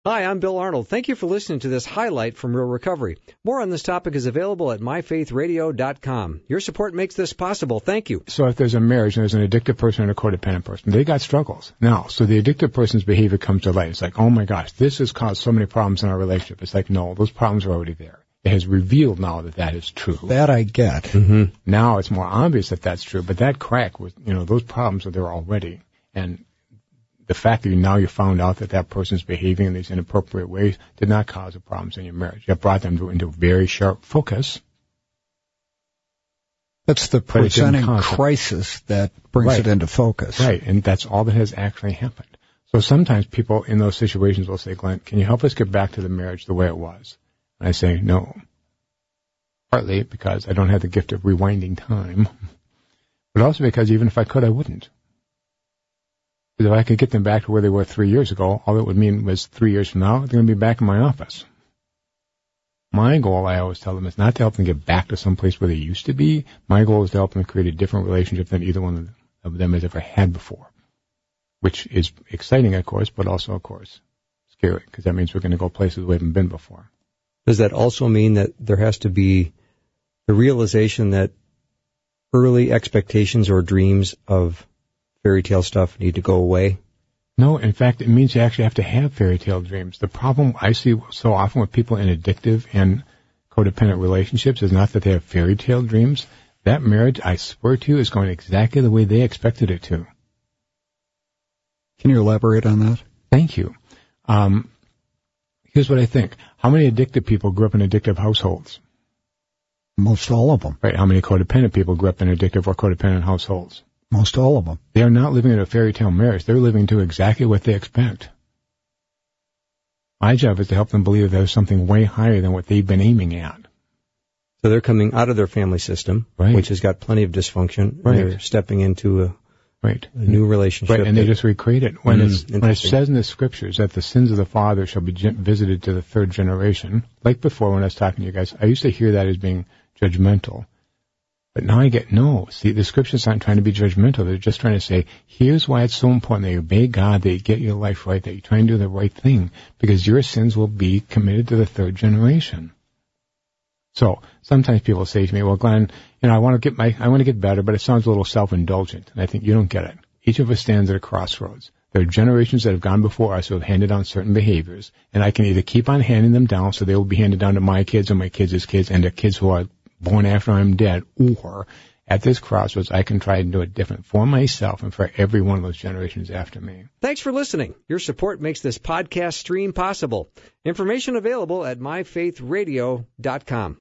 Hi, I'm Bill Arnold. Thank you for listening to this highlight from Real Recovery. More on this topic is available at myfaithradio.com. Your support makes this possible. Thank you. So if there's a marriage and there's an addictive person and a codependent person, they got struggles. Now, so the addictive person's behavior comes to light. It's like, oh my gosh, this has caused so many problems in our relationship. It's like, no, those problems are already there. It has revealed now that that is true. That I get. Mm-hmm. Now it's more obvious that that's true, but that crack was, those problems are there already. And the fact that you found out that that person's behaving in these inappropriate ways did not cause the problems in your marriage. It brought them into very sharp focus. That's the presenting crisis that brings it into focus. Right, and that's all that has actually happened. So sometimes people in those situations will say, Glenn, can you help us get back to the marriage the way it was? And I say, no. Partly because I don't have the gift of rewinding time, but also because even if I could, I wouldn't. Because if I could get them back to where they were 3 years ago, all it would mean was 3 years from now, they're going to be back in my office. My goal, I always tell them, is not to help them get back to some place where they used to be. My goal is to help them create a different relationship than either one of them has ever had before, which is exciting, of course, but also, of course, scary, because that means we're going to go places we haven't been before. Does that also mean that there has to be the realization that early expectations or dreams of fairy tale stuff need to go away? No, in fact, it means you actually have to have fairy tale dreams. The problem I see so often with people in addictive and codependent relationships is not that they have fairy tale dreams. That marriage, I swear to you, is going exactly the way they expected it to. Can you elaborate on that? Thank you. Here's what I think. How many addicted people grew up in addictive households? Most all of them. Right. How many codependent people grew up in addictive or codependent households? Most all of them. They are not living in a fairy tale marriage. They're living to exactly what they expect. My job is to help them believe that there's something way higher than what they've been aiming at. So they're coming out of their family system, which has got plenty of dysfunction. Right. They're stepping into a new relationship. Right, and they just recreate it. When it says in the scriptures that the sins of the father shall be visited to the third generation, like before when I was talking to you guys, I used to hear that as being judgmental. But now I get, no. See, the scriptures aren't trying to be judgmental. They're just trying to say, here's why it's so important that you obey God, that you get your life right, that you try and do the right thing, because your sins will be committed to the third generation. So sometimes people say to me, well, Glenn, I want to get better, but it sounds a little self-indulgent. And I think you don't get it. Each of us stands at a crossroads. There are generations that have gone before us who have handed down certain behaviors, and I can either keep on handing them down so they will be handed down to my kids and my kids' kids and the kids who are born after I'm dead, or at this crossroads, I can try and do it different for myself and for every one of those generations after me. Thanks for listening. Your support makes this podcast stream possible. Information available at myfaithradio.com.